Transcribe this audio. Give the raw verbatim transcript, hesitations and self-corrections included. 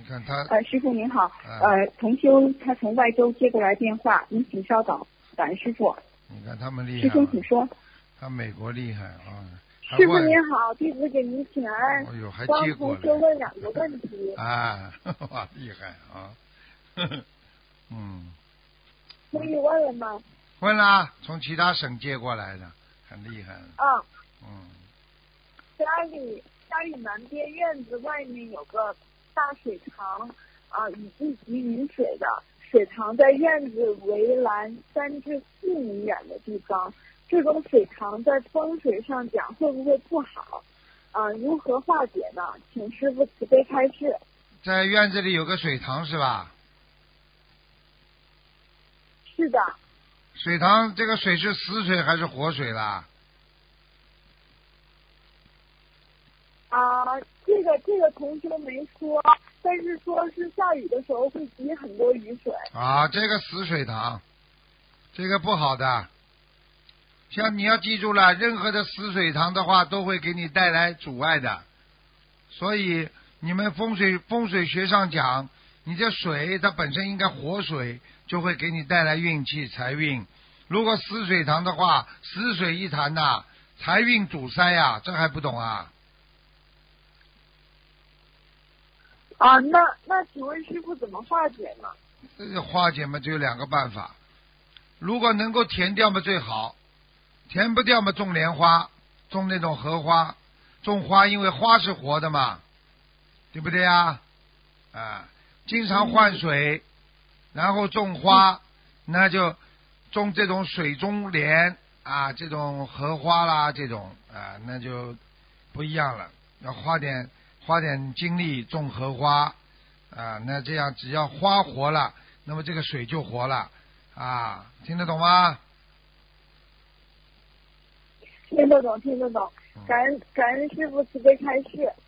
看他。 呃，师傅您好， 啊、 呃，同修他从外州接过来电话，您请稍等，感恩师傅。 你看他们厉害。 师兄请说。 他美国厉害啊。 师傅您好，弟子给您请安。 哎呦，还帮接过同修问两个问题。 啊，哇，厉害啊！呵呵嗯。 可以问了吗？ 问啦，从其他省接过来的，很厉害。 啊。 嗯。 家里家里南边院子外面有个大水塘啊，雨季及雨水的水塘，在院子围栏三至四米远的地方。这种水塘在风水上讲会不会不好？啊，如何化解呢？请师傅慈悲开示。 在院子里有个水塘是吧？ 是的。 水塘这个水是死水还是活水啦？ 啊，这个这个同学没说，但是说是下雨的时候会积很多雨水。 啊，这个死水塘，这个不好的。像你要记住了，任何的死水塘的话，都会给你带来阻碍的。所以你们风水风水学上讲，你这水它本身应该活水，就会给你带来运气财运。如果死水塘的话，死水一潭呐、啊，财运阻塞呀、啊，这还不懂啊？ 啊，那那请问师傅怎么化解呢？ 这个化解嘛，只有两个办法。如果能够填掉嘛最好，填不掉嘛种莲花，种那种荷花，种花，因为花是活的嘛，对不对呀？啊，经常换水，然后种花，那就种这种水中莲啊，这种荷花啦，这种啊，那就不一样了，要花点花点精力种荷花啊，那这样只要花活了，那么这个水就活了啊，听得懂吗？ 听得懂，听得懂。感恩感恩师傅慈悲开示。